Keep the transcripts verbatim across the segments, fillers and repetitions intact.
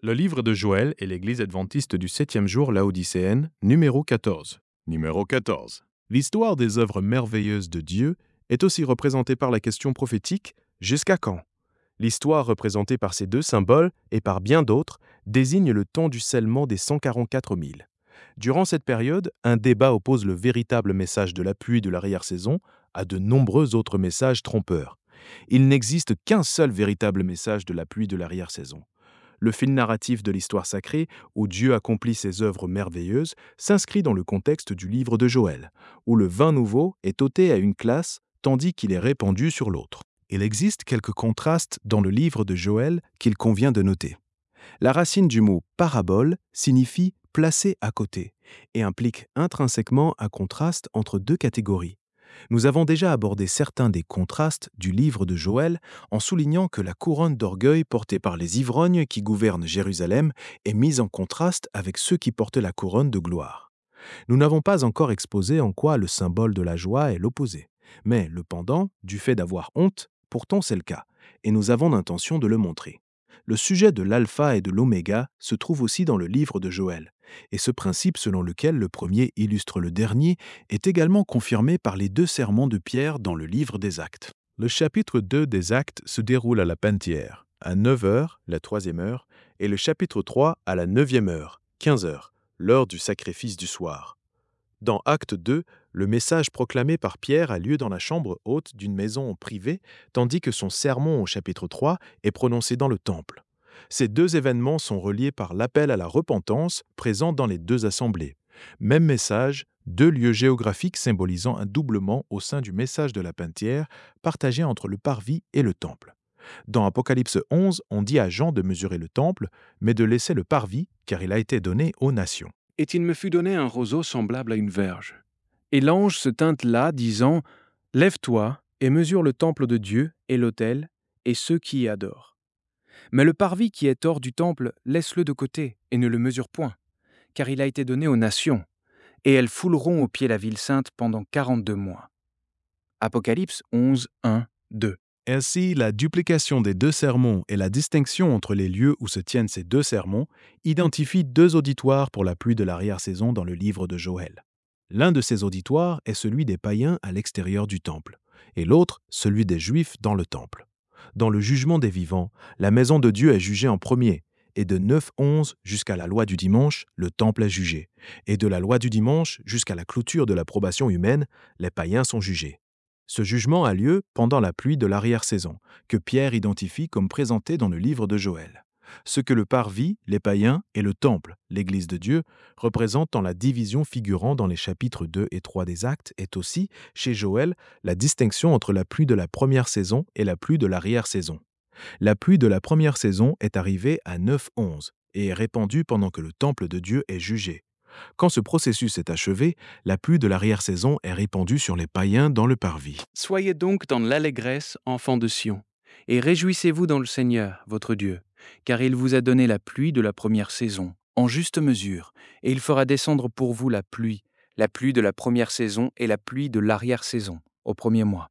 Le livre de Joël et l'Église adventiste du septième jour laodicéenne, numéro quatorze. Numéro quatorze. L'histoire des œuvres merveilleuses de Dieu est aussi représentée par la question prophétique « Jusqu'à quand ?» L'histoire représentée par ces deux symboles et par bien d'autres désigne le temps du scellement des cent quarante-quatre mille. Durant cette période, un débat oppose le véritable message de la pluie de l'arrière-saison à de nombreux autres messages trompeurs. Il n'existe qu'un seul véritable message de la pluie de l'arrière-saison. Le fil narratif de l'histoire sacrée, où Dieu accomplit ses œuvres merveilleuses, s'inscrit dans le contexte du livre de Joël, où le vin nouveau est ôté à une classe tandis qu'il est répandu sur l'autre. Il existe quelques contrastes dans le livre de Joël qu'il convient de noter. La racine du mot « parabole » signifie « placer à côté » et implique intrinsèquement un contraste entre deux catégories. Nous avons déjà abordé certains des contrastes du livre de Joël en soulignant que la couronne d'orgueil portée par les ivrognes qui gouvernent Jérusalem est mise en contraste avec ceux qui portent la couronne de gloire. Nous n'avons pas encore exposé en quoi le symbole de la joie est l'opposé, mais le pendant, du fait d'avoir honte, pourtant c'est le cas, et nous avons l'intention de le montrer. Le sujet de l'alpha et de l'oméga se trouve aussi dans le livre de Joël, et ce principe selon lequel le premier illustre le dernier est également confirmé par les deux sermons de Pierre dans le livre des Actes. Le chapitre deux des Actes se déroule à la Pentière, à neuf heures, la troisième heure, et le chapitre trois à la neuvième heure, quinze heures, l'heure du sacrifice du soir. Dans Acte deux, le message proclamé par Pierre a lieu dans la chambre haute d'une maison privée, tandis que son sermon au chapitre trois est prononcé dans le temple. Ces deux événements sont reliés par l'appel à la repentance présent dans les deux assemblées. Même message, deux lieux géographiques symbolisant un doublement au sein du message de la Pentière, partagé entre le parvis et le temple. Dans Apocalypse onze, on dit à Jean de mesurer le temple, mais de laisser le parvis, car il a été donné aux nations. Et il me fut donné un roseau semblable à une verge. Et l'ange se tint là, disant, « Lève-toi et mesure le temple de Dieu et l'autel et ceux qui y adorent. Mais le parvis qui est hors du temple, laisse-le de côté et ne le mesure point, car il a été donné aux nations, et elles fouleront au pied la ville sainte pendant quarante-deux mois. » Apocalypse onze, un, deux. Ainsi, la duplication des deux sermons et la distinction entre les lieux où se tiennent ces deux sermons identifient deux auditoires pour la pluie de l'arrière-saison dans le livre de Joël. L'un de ces auditoires est celui des païens à l'extérieur du temple, et l'autre celui des Juifs dans le temple. Dans le jugement des vivants, la maison de Dieu est jugée en premier, et de neuf onze jusqu'à la loi du dimanche, le temple est jugé, et de la loi du dimanche jusqu'à la clôture de l'approbation humaine, les païens sont jugés. Ce jugement a lieu pendant la pluie de l'arrière-saison, que Pierre identifie comme présenté dans le livre de Joël. Ce que le parvis, les païens, et le temple, l'Église de Dieu, représentent dans la division figurant dans les chapitres deux et trois des Actes est aussi, chez Joël, la distinction entre la pluie de la première saison et la pluie de l'arrière-saison. La pluie de la première saison est arrivée à neuf onze et est répandue pendant que le temple de Dieu est jugé. Quand ce processus est achevé, la pluie de l'arrière-saison est répandue sur les païens dans le parvis. Soyez donc dans l'allégresse, enfants de Sion, et réjouissez-vous dans le Seigneur, votre Dieu, car il vous a donné la pluie de la première saison, en juste mesure, et il fera descendre pour vous la pluie, la pluie de la première saison et la pluie de l'arrière-saison, au premier mois.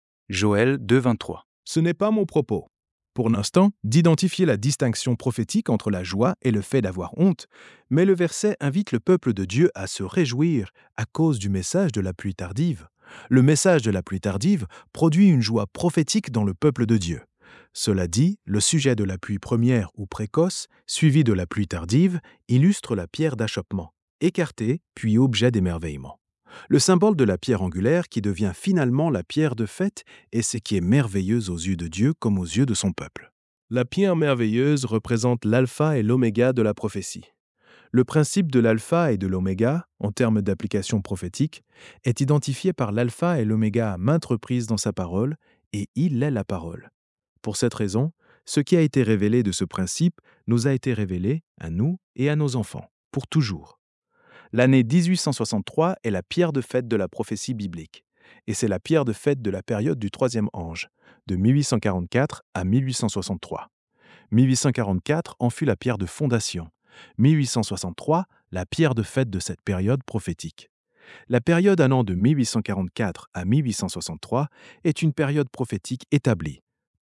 Joël deux, vingt-trois. Ce n'est pas mon propos, pour l'instant, d'identifier la distinction prophétique entre la joie et le fait d'avoir honte, mais le verset invite le peuple de Dieu à se réjouir à cause du message de la pluie tardive. Le message de la pluie tardive produit une joie prophétique dans le peuple de Dieu. Cela dit, le sujet de la pluie première ou précoce, suivi de la pluie tardive, illustre la pierre d'achoppement, écartée puis objet d'émerveillement. Le symbole de la pierre angulaire qui devient finalement la pierre de fête est ce qui est merveilleux aux yeux de Dieu comme aux yeux de son peuple. La pierre merveilleuse représente l'alpha et l'oméga de la prophétie. Le principe de l'alpha et de l'oméga, en termes d'application prophétique, est identifié par l'alpha et l'oméga à maintes reprises dans sa parole, et il est la parole. Pour cette raison, ce qui a été révélé de ce principe nous a été révélé à nous et à nos enfants, pour toujours. L'année dix-huit cent soixante-trois est la pierre de fête de la prophétie biblique, et c'est la pierre de fête de la période du troisième ange, de mille huit cent quarante-quatre à mille huit cent soixante-trois. mille huit cent quarante-quatre en fut la pierre de fondation, mille huit cent soixante-trois la pierre de fête de cette période prophétique. La période allant de mille huit cent quarante-quatre à mille huit cent soixante-trois est une période prophétique établie.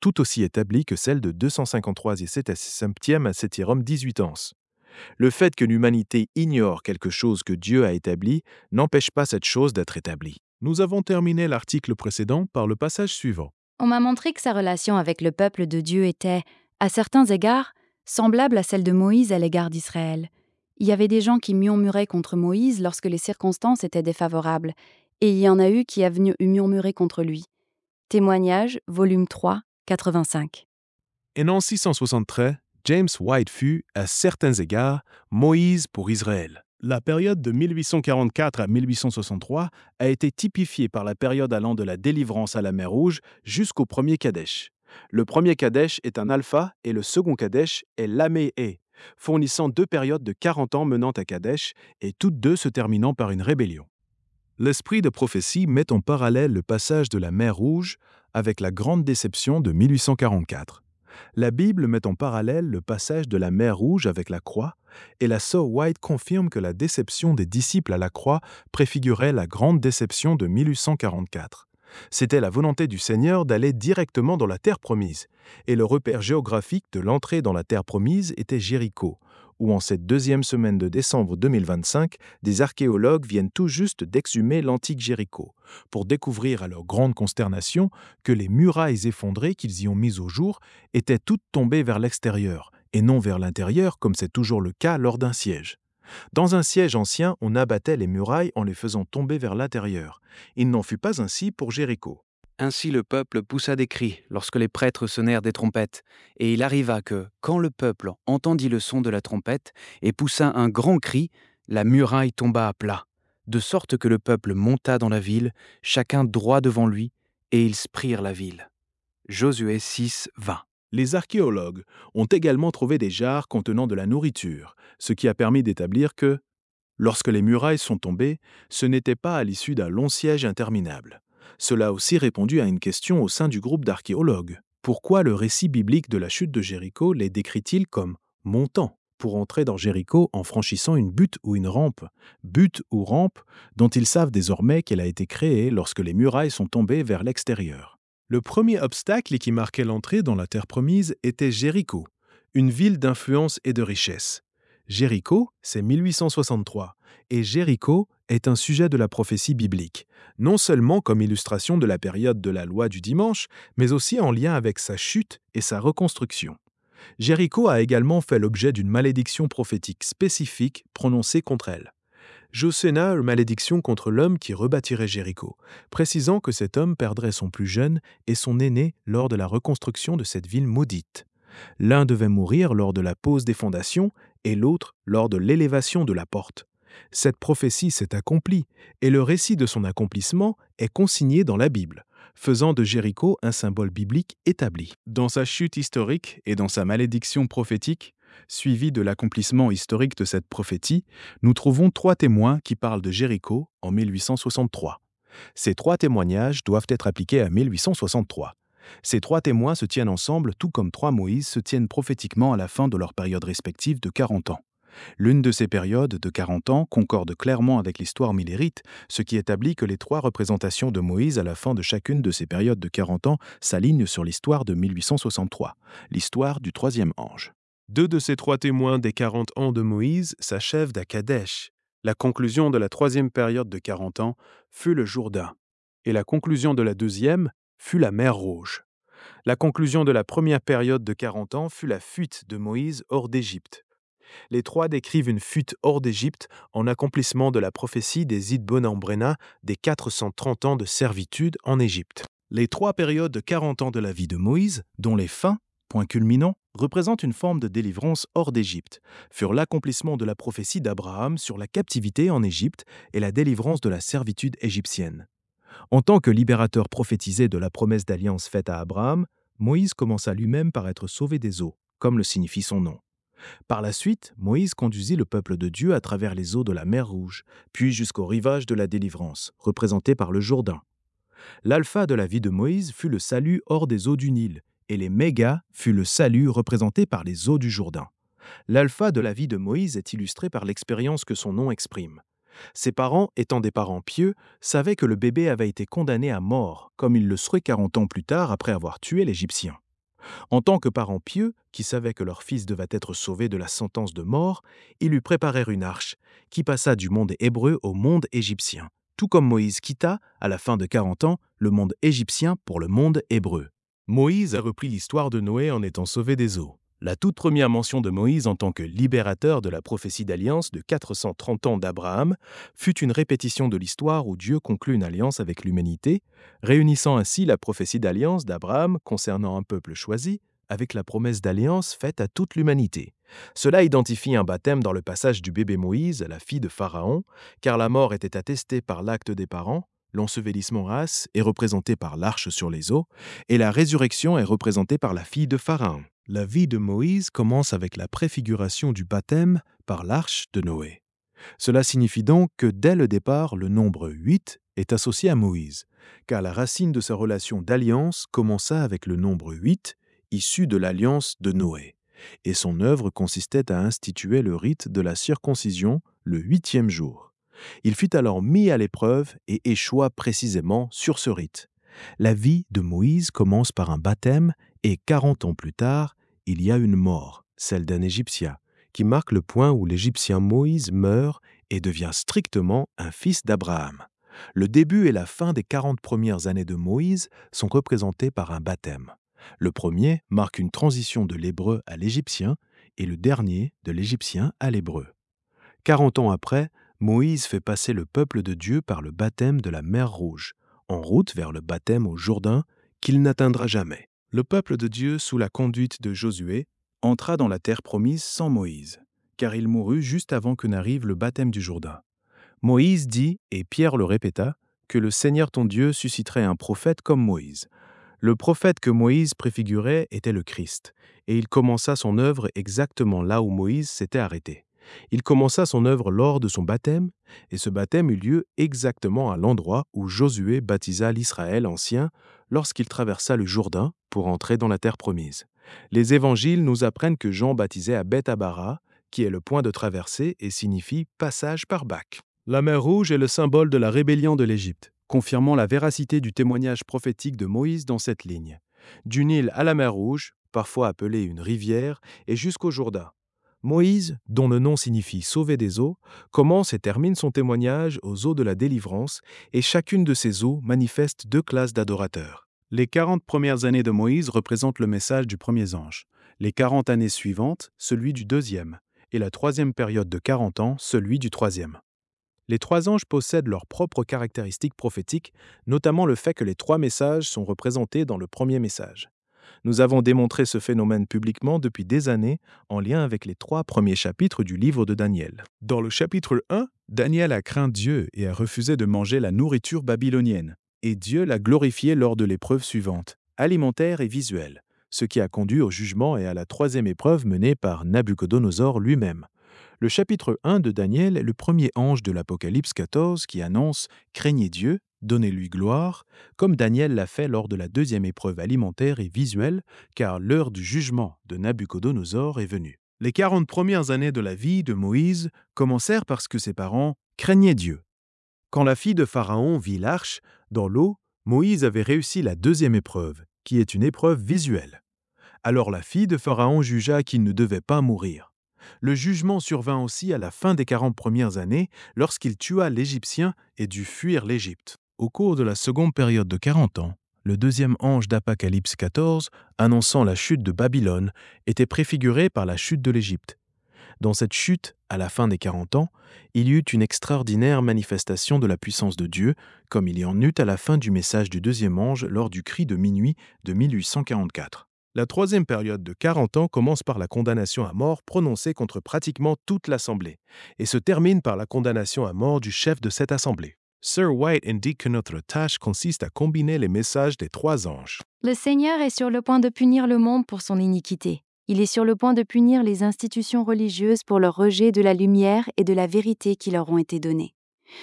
tout aussi établie que celle de deux cent cinquante-trois et sept septième à septième dix-huit onces. Le fait que l'humanité ignore quelque chose que Dieu a établi n'empêche pas cette chose d'être établie. Nous avons terminé l'article précédent par le passage suivant. On m'a montré que sa relation avec le peuple de Dieu était, à certains égards, semblable à celle de Moïse à l'égard d'Israël. Il y avait des gens qui murmuraient contre Moïse lorsque les circonstances étaient défavorables, et il y en a eu qui avaient murmuré contre lui. Témoignage, volume trois, quatre-vingt-cinq. Et en six cent soixante-treize, James White fut, à certains égards, Moïse pour Israël. La période de mille huit cent quarante-quatre à mille huit cent soixante-trois a été typifiée par la période allant de la délivrance à la mer Rouge jusqu'au premier Kadesh. Le premier Kadesh est un alpha et le second Kadesh est l'Améé, fournissant deux périodes de quarante ans menant à Kadesh et toutes deux se terminant par une rébellion. L'esprit de prophétie met en parallèle le passage de la mer Rouge avec la grande déception de mille huit cent quarante-quatre. La Bible met en parallèle le passage de la mer Rouge avec la croix, et la sœur White confirme que la déception des disciples à la croix préfigurait la grande déception de mille huit cent quarante-quatre. C'était la volonté du Seigneur d'aller directement dans la terre promise, et le repère géographique de l'entrée dans la terre promise était Jéricho, où en cette deuxième semaine de décembre deux mille vingt-cinq, des archéologues viennent tout juste d'exhumer l'antique Jéricho, pour découvrir à leur grande consternation que les murailles effondrées qu'ils y ont mises au jour étaient toutes tombées vers l'extérieur, et non vers l'intérieur comme c'est toujours le cas lors d'un siège. Dans un siège ancien, on abattait les murailles en les faisant tomber vers l'intérieur. Il n'en fut pas ainsi pour Jéricho. Ainsi le peuple poussa des cris lorsque les prêtres sonnèrent des trompettes, et il arriva que, quand le peuple entendit le son de la trompette et poussa un grand cri, la muraille tomba à plat, de sorte que le peuple monta dans la ville, chacun droit devant lui, et ils prirent la ville. Josué six, vingt. Les archéologues ont également trouvé des jarres contenant de la nourriture, ce qui a permis d'établir que, lorsque les murailles sont tombées, ce n'était pas à l'issue d'un long siège interminable. Cela a aussi répondu à une question au sein du groupe d'archéologues. Pourquoi le récit biblique de la chute de Jéricho les décrit-il comme « montant » pour entrer dans Jéricho en franchissant une butte ou une rampe, butte ou rampe dont ils savent désormais qu'elle a été créée lorsque les murailles sont tombées vers l'extérieur. Le premier obstacle qui marquait l'entrée dans la terre promise était Jéricho, une ville d'influence et de richesse. Jéricho, c'est mille huit cent soixante-trois, et Jéricho est un sujet de la prophétie biblique, non seulement comme illustration de la période de la loi du dimanche, mais aussi en lien avec sa chute et sa reconstruction. Jéricho a également fait l'objet d'une malédiction prophétique spécifique prononcée contre elle. Joséna, une malédiction contre l'homme qui rebâtirait Jéricho, précisant que cet homme perdrait son plus jeune et son aîné lors de la reconstruction de cette ville maudite. L'un devait mourir lors de la pose des fondations et l'autre lors de l'élévation de la porte. Cette prophétie s'est accomplie et le récit de son accomplissement est consigné dans la Bible, faisant de Jéricho un symbole biblique établi. Dans sa chute historique et dans sa malédiction prophétique, suivie de l'accomplissement historique de cette prophétie, nous trouvons trois témoins qui parlent de Jéricho en mille huit cent soixante-trois. Ces trois témoignages doivent être appliqués à mille huit cent soixante-trois. Ces trois témoins se tiennent ensemble tout comme trois Moïse se tiennent prophétiquement à la fin de leur période respective de quarante ans. L'une de ces périodes de quarante ans concorde clairement avec l'histoire millérite, ce qui établit que les trois représentations de Moïse à la fin de chacune de ces périodes de quarante ans s'alignent sur l'histoire de mille huit cent soixante-trois, l'histoire du troisième ange. Deux de ces trois témoins des quarante ans de Moïse s'achèvent à Kadesh. La conclusion de la troisième période de quarante ans fut le Jourdain, et la conclusion de la deuxième fut la mer Rouge. La conclusion de la première période de quarante ans fut la fuite de Moïse hors d'Égypte. Les trois décrivent une fuite hors d'Égypte en accomplissement de la prophétie des Idbon-Ambrena des quatre cent trente ans de servitude en Égypte. Les trois périodes de quarante ans de la vie de Moïse, dont les fins, point culminant, représentent une forme de délivrance hors d'Égypte, furent l'accomplissement de la prophétie d'Abraham sur la captivité en Égypte et la délivrance de la servitude égyptienne. En tant que libérateur prophétisé de la promesse d'alliance faite à Abraham, Moïse commença lui-même par être sauvé des eaux, comme le signifie son nom. Par la suite, Moïse conduisit le peuple de Dieu à travers les eaux de la mer Rouge, puis jusqu'au rivage de la délivrance, représenté par le Jourdain. L'alpha de la vie de Moïse fut le salut hors des eaux du Nil, et les mégas fut le salut représenté par les eaux du Jourdain. L'alpha de la vie de Moïse est illustré par l'expérience que son nom exprime. Ses parents, étant des parents pieux, savaient que le bébé avait été condamné à mort, comme il le serait quarante ans plus tard après avoir tué l'Égyptien. En tant que parents pieux, qui savaient que leur fils devait être sauvé de la sentence de mort, ils lui préparèrent une arche, qui passa du monde hébreu au monde égyptien, tout comme Moïse quitta, à la fin de quarante ans, le monde égyptien pour le monde hébreu. Moïse a repris l'histoire de Noé en étant sauvé des eaux. La toute première mention de Moïse en tant que libérateur de la prophétie d'alliance de quatre cent trente ans d'Abraham fut une répétition de l'histoire où Dieu conclut une alliance avec l'humanité, réunissant ainsi la prophétie d'alliance d'Abraham concernant un peuple choisi avec la promesse d'alliance faite à toute l'humanité. Cela identifie un baptême dans le passage du bébé Moïse à la fille de Pharaon, car la mort était attestée par l'acte des parents, l'ensevelissement race est représenté par l'arche sur les eaux, et la résurrection est représentée par la fille de Pharaon. La vie de Moïse commence avec la préfiguration du baptême par l'arche de Noé. Cela signifie donc que dès le départ, le nombre huit est associé à Moïse, car la racine de sa relation d'alliance commença avec le nombre huit, issu de l'alliance de Noé, et son œuvre consistait à instituer le rite de la circoncision le huitième jour. Il fut alors mis à l'épreuve et échoua précisément sur ce rite. La vie de Moïse commence par un baptême et quarante ans plus tard, il y a une mort, celle d'un Égyptien, qui marque le point où l'Égyptien Moïse meurt et devient strictement un fils d'Abraham. Le début et la fin des quarante premières années de Moïse sont représentés par un baptême. Le premier marque une transition de l'hébreu à l'égyptien et le dernier de l'égyptien à l'hébreu. Quarante ans après, Moïse fait passer le peuple de Dieu par le baptême de la mer Rouge, en route vers le baptême au Jourdain qu'il n'atteindra jamais. Le peuple de Dieu, sous la conduite de Josué, entra dans la terre promise sans Moïse, car il mourut juste avant que n'arrive le baptême du Jourdain. Moïse dit, et Pierre le répéta, que le Seigneur ton Dieu susciterait un prophète comme Moïse. Le prophète que Moïse préfigurait était le Christ, et il commença son œuvre exactement là où Moïse s'était arrêté. Il commença son œuvre lors de son baptême, et ce baptême eut lieu exactement à l'endroit où Josué baptisa l'Israël ancien lorsqu'il traversa le Jourdain pour entrer dans la terre promise. Les évangiles nous apprennent que Jean baptisait à Beth-Abara, qui est le point de traversée et signifie « passage par bac ». La mer Rouge est le symbole de la rébellion de l'Égypte, confirmant la véracité du témoignage prophétique de Moïse dans cette ligne. Du Nil à la mer Rouge, parfois appelée une rivière, et jusqu'au Jourdain. Moïse, dont le nom signifie « sauver des eaux », commence et termine son témoignage aux eaux de la délivrance, et chacune de ces eaux manifeste deux classes d'adorateurs. Les quarante premières années de Moïse représentent le message du premier ange, les quarante années suivantes, celui du deuxième, et la troisième période de quarante ans, celui du troisième. Les trois anges possèdent leurs propres caractéristiques prophétiques, notamment le fait que les trois messages sont représentés dans le premier message. Nous avons démontré ce phénomène publiquement depuis des années en lien avec les trois premiers chapitres du livre de Daniel. Dans le chapitre un, Daniel a craint Dieu et a refusé de manger la nourriture babylonienne, et Dieu l'a glorifié lors de l'épreuve suivante, alimentaire et visuelle, ce qui a conduit au jugement et à la troisième épreuve menée par Nabuchodonosor lui-même. Le chapitre un de Daniel est le premier ange de l'Apocalypse quatorze qui annonce « Craignez Dieu, donnez-lui gloire », comme Daniel l'a fait lors de la deuxième épreuve alimentaire et visuelle, car l'heure du jugement de Nabuchodonosor est venue. Les quarante premières années de la vie de Moïse commencèrent parce que ses parents craignaient Dieu. Quand la fille de Pharaon vit l'arche dans l'eau, Moïse avait réussi la deuxième épreuve, qui est une épreuve visuelle. Alors la fille de Pharaon jugea qu'il ne devait pas mourir. Le jugement survint aussi à la fin des quarante premières années, lorsqu'il tua l'Égyptien et dut fuir l'Égypte. Au cours de la seconde période de quarante ans, le deuxième ange d'Apocalypse quatorze, annonçant la chute de Babylone, était préfiguré par la chute de l'Égypte. Dans cette chute, à la fin des quarante ans, il y eut une extraordinaire manifestation de la puissance de Dieu, comme il y en eut à la fin du message du deuxième ange lors du cri de minuit de mille huit cent quarante-quatre. La troisième période de quarante ans commence par la condamnation à mort prononcée contre pratiquement toute l'Assemblée, et se termine par la condamnation à mort du chef de cette Assemblée. Sir White indique que notre tâche consiste à combiner les messages des trois anges. Le Seigneur est sur le point de punir le monde pour son iniquité. Il est sur le point de punir les institutions religieuses pour leur rejet de la lumière et de la vérité qui leur ont été données.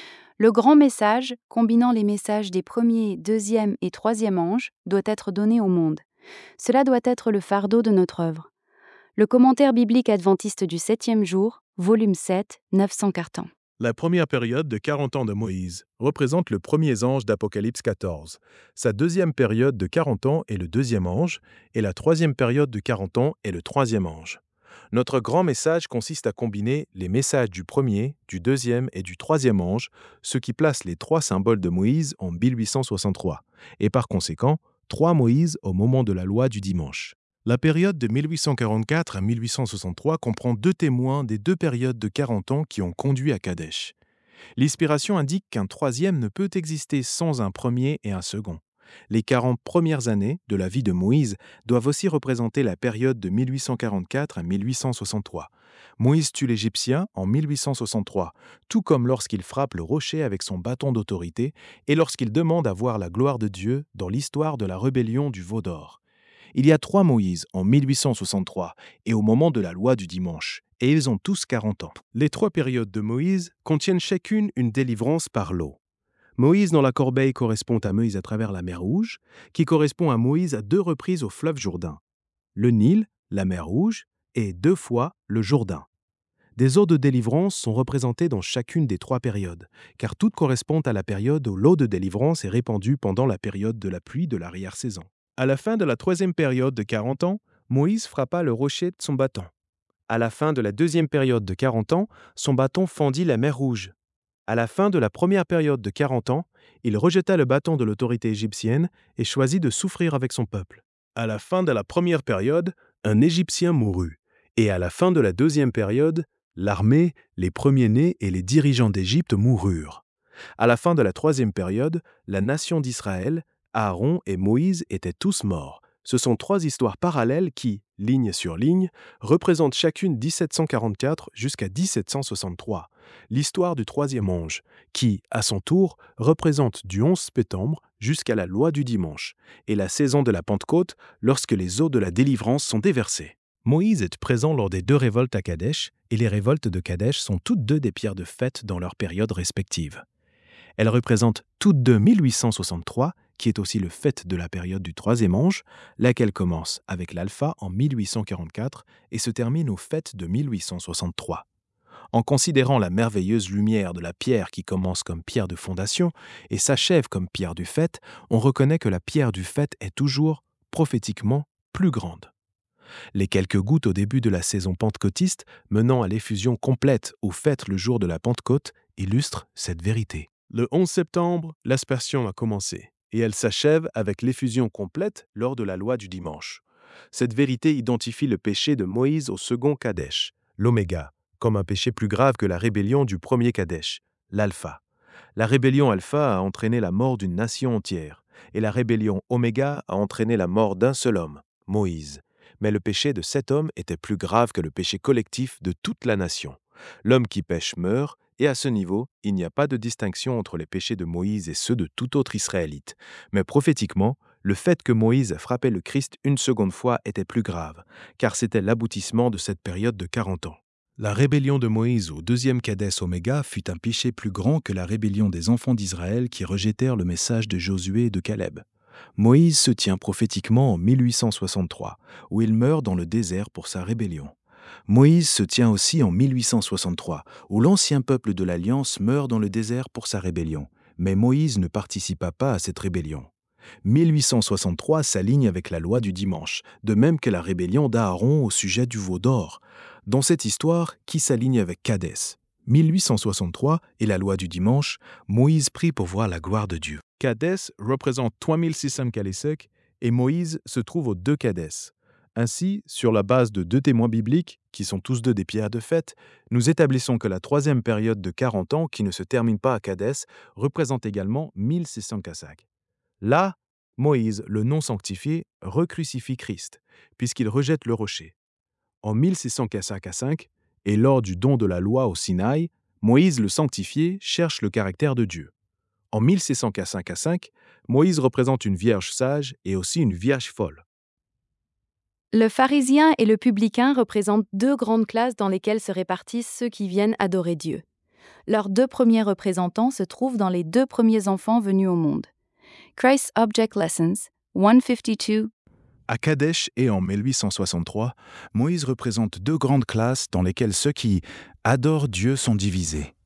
Le grand message, combinant les messages des premiers, deuxième et troisième anges, doit être donné au monde. Cela doit être le fardeau de notre œuvre. Le commentaire biblique adventiste du septième jour, volume sept, neuf cents cartons. La première période de quarante ans de Moïse représente le premier ange d'Apocalypse quatorze. Sa deuxième période de quarante ans est le deuxième ange, et la troisième période de quarante ans est le troisième ange. Notre grand message consiste à combiner les messages du premier, du deuxième et du troisième ange, ce qui place les trois symboles de Moïse en mille huit cent soixante-trois, et par conséquent, trois Moïse au moment de la loi du dimanche. La période de mille huit cent quarante-quatre à mille huit cent soixante-trois comprend deux témoins des deux périodes de quarante ans qui ont conduit à Kadesh. L'inspiration indique qu'un troisième ne peut exister sans un premier et un second. Les quarante premières années de la vie de Moïse doivent aussi représenter la période de mille huit cent quarante-quatre à mille huit cent soixante-trois. Moïse tue l'Égyptien en mille huit cent soixante-trois, tout comme lorsqu'il frappe le rocher avec son bâton d'autorité et lorsqu'il demande à voir la gloire de Dieu dans l'histoire de la rébellion du veau d'or. Il y a trois Moïse en mille huit cent soixante-trois et au moment de la loi du dimanche, et ils ont tous quarante ans. Les trois périodes de Moïse contiennent chacune une délivrance par l'eau. Moïse dans la corbeille correspond à Moïse à travers la mer Rouge, qui correspond à Moïse à deux reprises au fleuve Jourdain. Le Nil, la mer Rouge, et deux fois le Jourdain. Des eaux de délivrance sont représentées dans chacune des trois périodes, car toutes correspondent à la période où l'eau de délivrance est répandue pendant la période de la pluie de l'arrière-saison. À la fin de la troisième période de quarante ans, Moïse frappa le rocher de son bâton. À la fin de la deuxième période de quarante ans, son bâton fendit la mer Rouge. À la fin de la première période de quarante ans, il rejeta le bâton de l'autorité égyptienne et choisit de souffrir avec son peuple. À la fin de la première période, un Égyptien mourut. Et à la fin de la deuxième période, l'armée, les premiers-nés et les dirigeants d'Égypte moururent. À la fin de la troisième période, la nation d'Israël, Aaron et Moïse étaient tous morts. Ce sont trois histoires parallèles qui, ligne sur ligne, représentent chacune dix-sept cent quarante-quatre jusqu'à dix-sept cent soixante-trois. L'histoire du troisième ange, qui, à son tour, représente du onze septembre jusqu'à la loi du dimanche, et la saison de la Pentecôte lorsque les eaux de la délivrance sont déversées. Moïse est présent lors des deux révoltes à Kadesh, et les révoltes de Kadesh sont toutes deux des pierres de fête dans leurs périodes respectives. Elles représentent toutes deux mille huit cent soixante-trois, qui est aussi le fait de la période du troisième ange, laquelle commence avec l'Alpha en mille huit cent quarante-quatre et se termine au fait de mille huit cent soixante-trois. En considérant la merveilleuse lumière de la pierre qui commence comme pierre de fondation et s'achève comme pierre du fait, on reconnaît que la pierre du fait est toujours, prophétiquement, plus grande. Les quelques gouttes au début de la saison pentecôtiste, menant à l'effusion complète au fait le jour de la Pentecôte, illustrent cette vérité. Le onze septembre, l'aspersion a commencé, et elle s'achève avec l'effusion complète lors de la loi du dimanche. Cette vérité identifie le péché de Moïse au second Kadesh, l'oméga, comme un péché plus grave que la rébellion du premier Kadesh, l'alpha. La rébellion alpha a entraîné la mort d'une nation entière, et la rébellion oméga a entraîné la mort d'un seul homme, Moïse. Mais le péché de cet homme était plus grave que le péché collectif de toute la nation. L'homme qui pêche meurt, et à ce niveau, il n'y a pas de distinction entre les péchés de Moïse et ceux de tout autre Israélite. Mais prophétiquement, le fait que Moïse frappait le Christ une seconde fois était plus grave, car c'était l'aboutissement de cette période de quarante ans. La rébellion de Moïse au deuxième Kadès Oméga fut un péché plus grand que la rébellion des enfants d'Israël qui rejetèrent le message de Josué et de Caleb. Moïse se tient prophétiquement en mille huit cent soixante-trois, où il meurt dans le désert pour sa rébellion. Moïse se tient aussi en mille huit cent soixante-trois, où l'ancien peuple de l'Alliance meurt dans le désert pour sa rébellion. Mais Moïse ne participa pas à cette rébellion. mille huit cent soixante-trois s'aligne avec la loi du dimanche, de même que la rébellion d'Aaron au sujet du veau d'or. Dans cette histoire, qui s'aligne avec Kadès. mille huit cent soixante-trois et la loi du dimanche, Moïse prie pour voir la gloire de Dieu. Kadès représente trois mille six cents Kalesek et Moïse se trouve aux deux Kadès. Ainsi, sur la base de deux témoins bibliques, qui sont tous deux des pierres de fête, nous établissons que la troisième période de quarante ans, qui ne se termine pas à Kadès, représente également mille six cents Kasak. Là, Moïse, le non sanctifié, recrucifie Christ, puisqu'il rejette le rocher. En mille six cents Kasak à cinq, et lors du don de la loi au Sinaï, Moïse le sanctifié cherche le caractère de Dieu. En mille six cents cinq à cinq, Moïse représente une vierge sage et aussi une vierge folle. Le pharisien et le publicain représentent deux grandes classes dans lesquelles se répartissent ceux qui viennent adorer Dieu. Leurs deux premiers représentants se trouvent dans les deux premiers enfants venus au monde. Christ's Object Lessons, cent cinquante-deux. À Kadesh et en mille huit cent soixante-trois, Moïse représente deux grandes classes dans lesquelles ceux qui adorent Dieu sont divisés.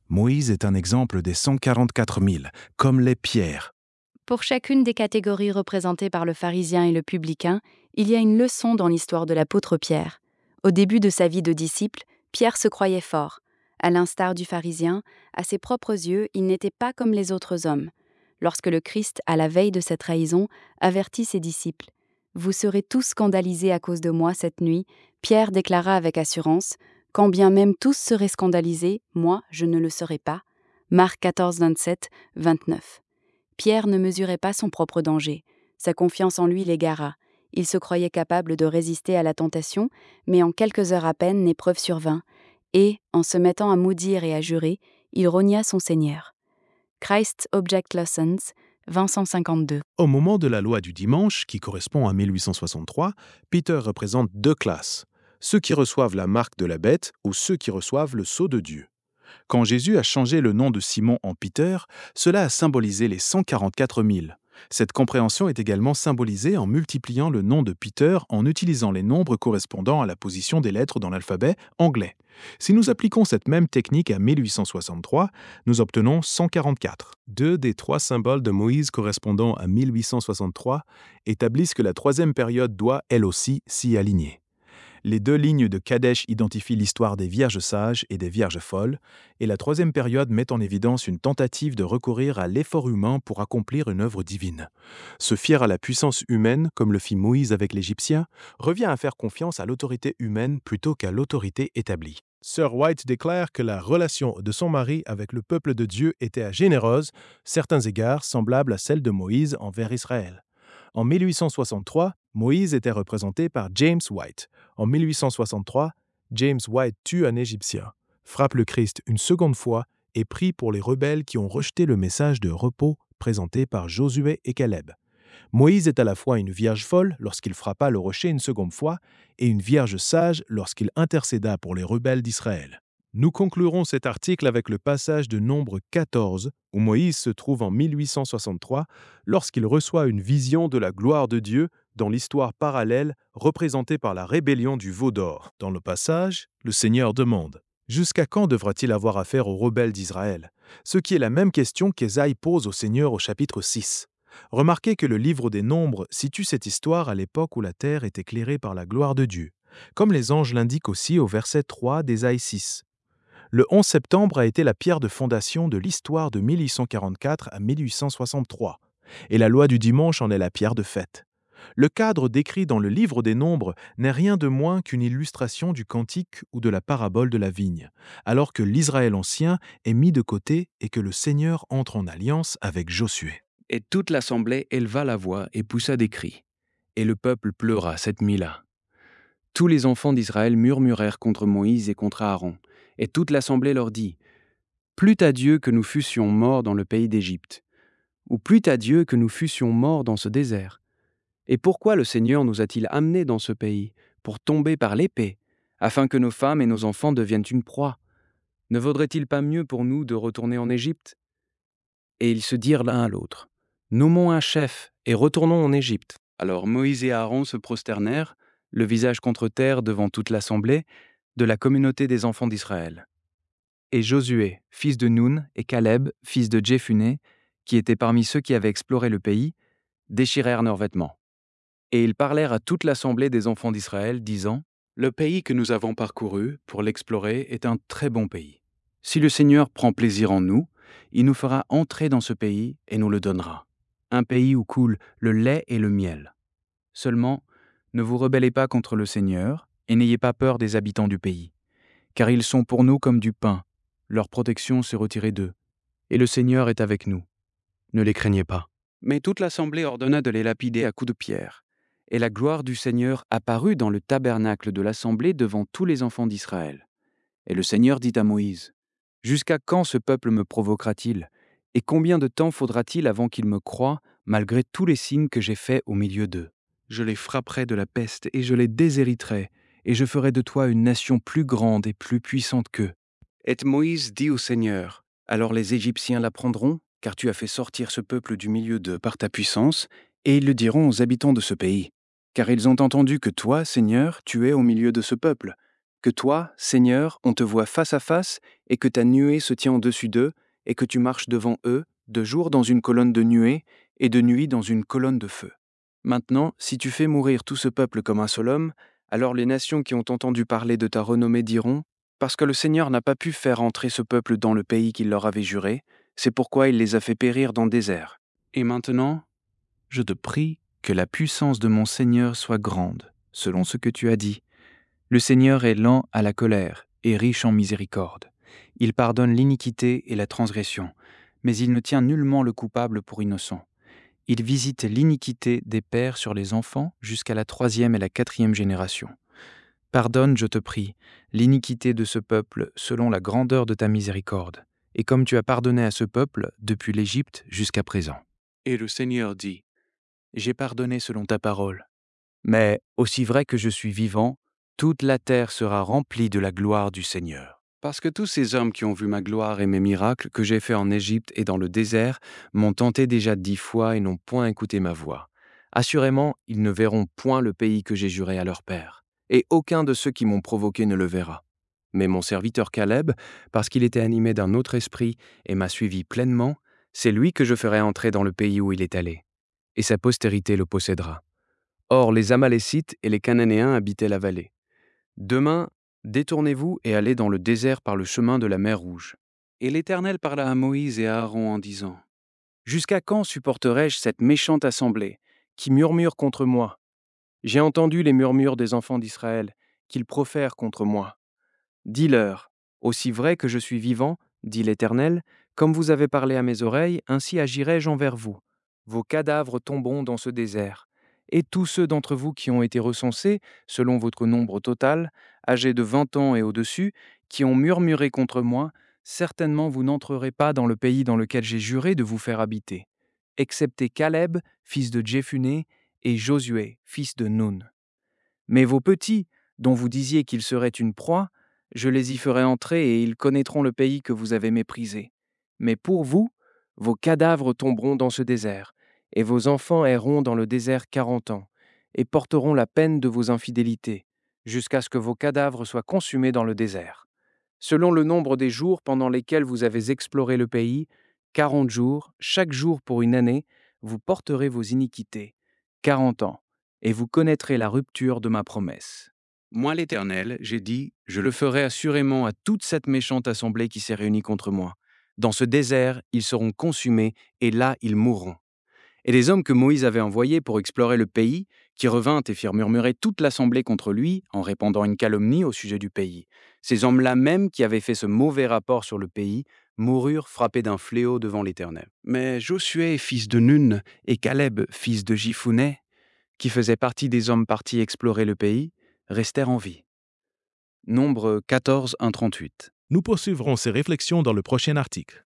Moïse est un exemple des cent quarante-quatre mille, comme les pierres. Pour chacune des catégories représentées par le pharisien et le publicain, il y a une leçon dans l'histoire de l'apôtre Pierre. Au début de sa vie de disciple, Pierre se croyait fort. À l'instar du pharisien, à ses propres yeux, il n'était pas comme les autres hommes. Lorsque le Christ, à la veille de cette trahison, avertit ses disciples « Vous serez tous scandalisés à cause de moi cette nuit », Pierre déclara avec assurance « Quand bien même tous seraient scandalisés, moi, je ne le serai pas ». Marc quatorze, vingt-sept, vingt-neuf. Pierre ne mesurait pas son propre danger. Sa confiance en lui l'égara. Il se croyait capable de résister à la tentation, mais en quelques heures à peine, l'épreuve survint. Et, en se mettant à maudire et à jurer, il rogna son Seigneur. Christ Object Lessons, Vincent cinquante-deux. Au moment de la loi du dimanche, qui correspond à mille huit cent soixante-trois, Peter représente deux classes, ceux qui reçoivent la marque de la bête ou ceux qui reçoivent le sceau de Dieu. Quand Jésus a changé le nom de Simon en Peter, cela a symbolisé les cent quarante-quatre mille. Cette compréhension est également symbolisée en multipliant le nom de Peter en utilisant les nombres correspondant à la position des lettres dans l'alphabet anglais. Si nous appliquons cette même technique à mille huit cent soixante-trois, nous obtenons cent quarante-quatre. Deux des trois symboles de Moïse correspondant à mille huit cent soixante-trois établissent que la troisième période doit, elle aussi, s'y aligner. Les deux lignes de Kadesh identifient l'histoire des vierges sages et des vierges folles, et la troisième période met en évidence une tentative de recourir à l'effort humain pour accomplir une œuvre divine. Se fier à la puissance humaine, comme le fit Moïse avec l'Égyptien, revient à faire confiance à l'autorité humaine plutôt qu'à l'autorité établie. Sir White déclare que la relation de son mari avec le peuple de Dieu était à généreuse, certains égards semblables à celle de Moïse envers Israël. En mille huit cent soixante-trois, Moïse était représenté par James White. En mille huit cent soixante-trois, James White tue un Égyptien, frappe le Christ une seconde fois et prie pour les rebelles qui ont rejeté le message de repos présenté par Josué et Caleb. Moïse est à la fois une vierge folle lorsqu'il frappa le rocher une seconde fois et une vierge sage lorsqu'il intercéda pour les rebelles d'Israël. Nous conclurons cet article avec le passage de Nombre quatorze, où Moïse se trouve en mille huit cent soixante-trois lorsqu'il reçoit une vision de la gloire de Dieu dans l'histoire parallèle représentée par la rébellion du veau d'or. Dans le passage, le Seigneur demande « Jusqu'à quand devra-t-il avoir affaire aux rebelles d'Israël ?» Ce qui est la même question qu'Ésaïe pose au Seigneur au chapitre six. Remarquez que le livre des Nombres situe cette histoire à l'époque où la terre est éclairée par la gloire de Dieu, comme les anges l'indiquent aussi au verset trois d'Ésaïe six. Le onze septembre a été la pierre de fondation de l'histoire de mille huit cent quarante-quatre à mille huit cent soixante-trois, et la loi du dimanche en est la pierre de fête. Le cadre décrit dans le livre des Nombres n'est rien de moins qu'une illustration du cantique ou de la parabole de la vigne, alors que l'Israël ancien est mis de côté et que le Seigneur entre en alliance avec Josué. Et toute l'assemblée éleva la voix et poussa des cris. Et le peuple pleura cette nuit-là. Tous les enfants d'Israël murmurèrent contre Moïse et contre Aaron, et toute l'assemblée leur dit « Plût à Dieu que nous fussions morts dans le pays d'Égypte, ou plût à Dieu que nous fussions morts dans ce désert. Et pourquoi le Seigneur nous a-t-il amenés dans ce pays, pour tomber par l'épée, afin que nos femmes et nos enfants deviennent une proie? Ne vaudrait-il pas mieux pour nous de retourner en Égypte ?» Et ils se dirent l'un à l'autre « Nommons un chef et retournons en Égypte. » Alors Moïse et Aaron se prosternèrent, le visage contre terre devant toute l'assemblée de la communauté des enfants d'Israël. Et Josué, fils de Nun, et Caleb, fils de Jéphuné, qui étaient parmi ceux qui avaient exploré le pays, déchirèrent leurs vêtements. Et ils parlèrent à toute l'assemblée des enfants d'Israël, disant « Le pays que nous avons parcouru pour l'explorer est un très bon pays. Si le Seigneur prend plaisir en nous, il nous fera entrer dans ce pays et nous le donnera. Un pays où coule le lait et le miel. Seulement, ne vous rebellez pas contre le Seigneur et n'ayez pas peur des habitants du pays, car ils sont pour nous comme du pain, leur protection s'est retirée d'eux, et le Seigneur est avec nous. Ne les craignez pas. » Mais toute l'assemblée ordonna de les lapider à coups de pierre, et la gloire du Seigneur apparut dans le tabernacle de l'assemblée devant tous les enfants d'Israël. Et le Seigneur dit à Moïse, « Jusqu'à quand ce peuple me provoquera-t-il, et combien de temps faudra-t-il avant qu'il me croie, malgré tous les signes que j'ai faits au milieu d'eux? Je les frapperai de la peste, et je les déshériterai, et je ferai de toi une nation plus grande et plus puissante qu'eux. » Et Moïse dit au Seigneur, « Alors les Égyptiens l'apprendront, car tu as fait sortir ce peuple du milieu d'eux par ta puissance, et ils le diront aux habitants de ce pays. Car ils ont entendu que toi, Seigneur, tu es au milieu de ce peuple, que toi, Seigneur, on te voit face à face, et que ta nuée se tient au-dessus d'eux, et que tu marches devant eux, de jour dans une colonne de nuée, et de nuit dans une colonne de feu. Maintenant, si tu fais mourir tout ce peuple comme un seul homme, alors les nations qui ont entendu parler de ta renommée diront, parce que le Seigneur n'a pas pu faire entrer ce peuple dans le pays qu'il leur avait juré, c'est pourquoi il les a fait périr dans le désert. Et maintenant, je te prie que la puissance de mon Seigneur soit grande, selon ce que tu as dit. Le Seigneur est lent à la colère et riche en miséricorde. Il pardonne l'iniquité et la transgression, mais il ne tient nullement le coupable pour innocent. Il visite l'iniquité des pères sur les enfants jusqu'à la troisième et la quatrième génération. Pardonne, je te prie, l'iniquité de ce peuple selon la grandeur de ta miséricorde, et comme tu as pardonné à ce peuple depuis l'Égypte jusqu'à présent. Et le Seigneur dit, j'ai pardonné selon ta parole. Mais, aussi vrai que je suis vivant, toute la terre sera remplie de la gloire du Seigneur. Parce que tous ces hommes qui ont vu ma gloire et mes miracles que j'ai faits en Égypte et dans le désert m'ont tenté déjà dix fois et n'ont point écouté ma voix. Assurément, ils ne verront point le pays que j'ai juré à leur père, et aucun de ceux qui m'ont provoqué ne le verra. Mais mon serviteur Caleb, parce qu'il était animé d'un autre esprit et m'a suivi pleinement, c'est lui que je ferai entrer dans le pays où il est allé, et sa postérité le possédera. Or, les Amalécites et les Cananéens habitaient la vallée. Demain, détournez-vous et allez dans le désert par le chemin de la mer Rouge. Et l'Éternel parla à Moïse et à Aaron en disant, jusqu'à quand supporterai-je cette méchante assemblée, qui murmure contre moi? J'ai entendu les murmures des enfants d'Israël, qu'ils profèrent contre moi. Dis-leur, aussi vrai que je suis vivant, dit l'Éternel, comme vous avez parlé à mes oreilles, ainsi agirai-je envers vous. Vos cadavres tomberont dans ce désert. Et tous ceux d'entre vous qui ont été recensés, selon votre nombre total, âgés de vingt ans et au-dessus, qui ont murmuré contre moi, certainement vous n'entrerez pas dans le pays dans lequel j'ai juré de vous faire habiter, excepté Caleb, fils de Jephuné, et Josué, fils de Nun. Mais vos petits, dont vous disiez qu'ils seraient une proie, je les y ferai entrer et ils connaîtront le pays que vous avez méprisé. Mais pour vous, vos cadavres tomberont dans ce désert, et vos enfants erreront dans le désert quarante ans, et porteront la peine de vos infidélités, jusqu'à ce que vos cadavres soient consumés dans le désert. Selon le nombre des jours pendant lesquels vous avez exploré le pays, quarante jours, chaque jour pour une année, vous porterez vos iniquités, quarante ans, et vous connaîtrez la rupture de ma promesse. Moi l'Éternel, j'ai dit, je le ferai assurément à toute cette méchante assemblée qui s'est réunie contre moi. Dans ce désert, ils seront consumés, et là ils mourront. Et les hommes que Moïse avait envoyés pour explorer le pays, qui revinrent et firent murmurer toute l'assemblée contre lui, en répandant une calomnie au sujet du pays. Ces hommes-là même qui avaient fait ce mauvais rapport sur le pays, moururent frappés d'un fléau devant l'Éternel. Mais Josué, fils de Nun, et Caleb, fils de Jiphuné, qui faisaient partie des hommes partis explorer le pays, restèrent en vie. Nombre quatorze, un trente-huit. Nous poursuivrons ces réflexions dans le prochain article.